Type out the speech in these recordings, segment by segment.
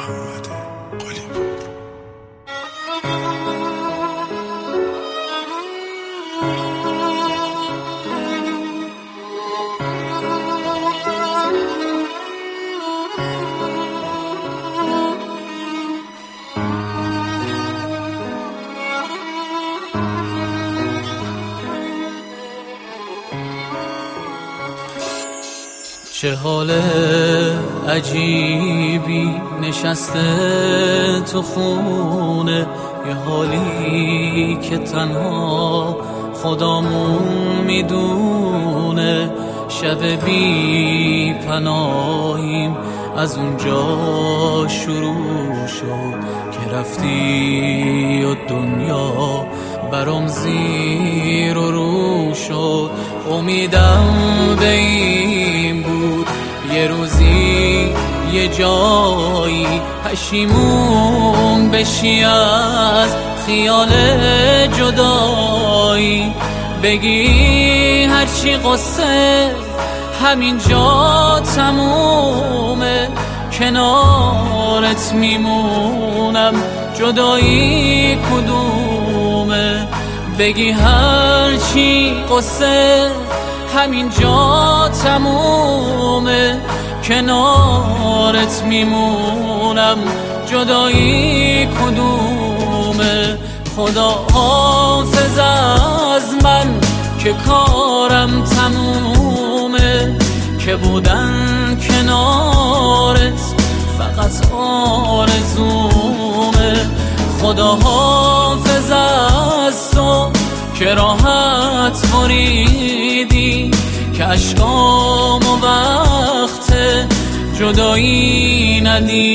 محمد قلی‌پور. چه حال عجیبی نشسته تو خونه، یه حالی که تنها خدامون میدونه. شب بی پناهیم از اونجا شروع شد که رفتی و دنیا برام زیر و رو شد. امیدم به این بود یه روزی یه جایی پشیمون بشی از خیال جدایی، بگی هرچی قصه همینجا تمومه، کنارت میمونم جدایی کدومه. بگی هرچی قصه همینجا تمومه، کنارت میمونم جدایی کدومه. خدا حافظ از من که کارم تمومه، که بودن کنارت فقط آرزومه. خدا حافظ از تو که راحت بریدی، که اشکام و وقت جدایی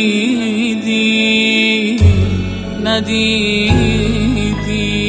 ندیدی.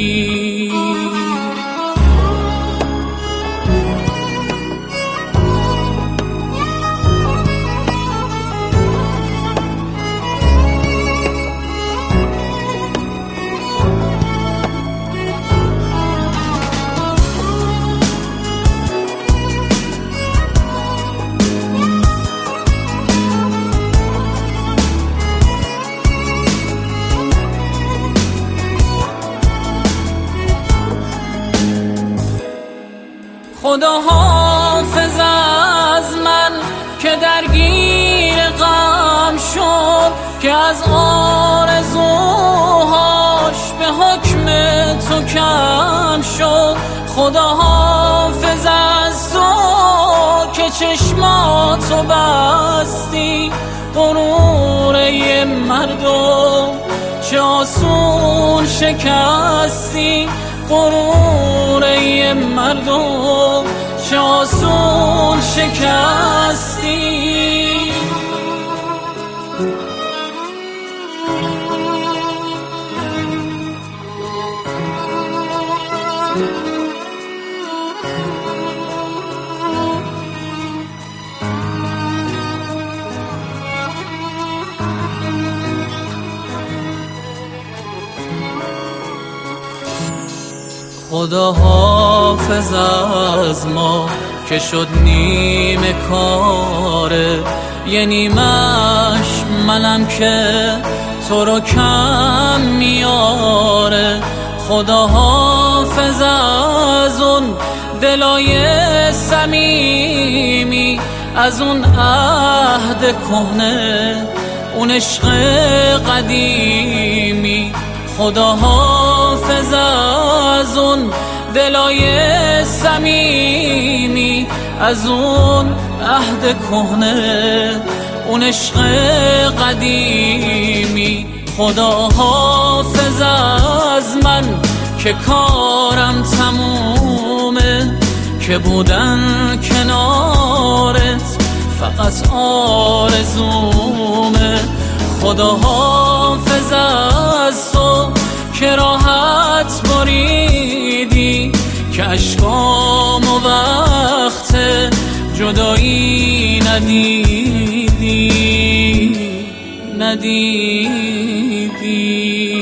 خدا حافظ از من که درگیر غم شد، که از آرزوهاش به حکم تو کم شد. خدا حافظ از تو که چشماتو بستی، غرور یه مردم چه آسون شکستی. غرور یه مردم چه آسون شکستی. خدا حافظ از ما که شد نیمه کاره، یه نیمش منم که تو رو کم میاره. خدا حافظ از اون دلای صمیمی، از اون عهد کهنه، اون عشق قدیمی. خدا حافظ از اون دلای صمیمی، از اون عهد کهنه، اون عشق قدیمی. خدا حافظ از من که کارم تمومه، که بودن کنارت فقط آرزومه. خدا حافظ از تو که راحت بریدی، که اشکام و وقت جدایی ندیدی.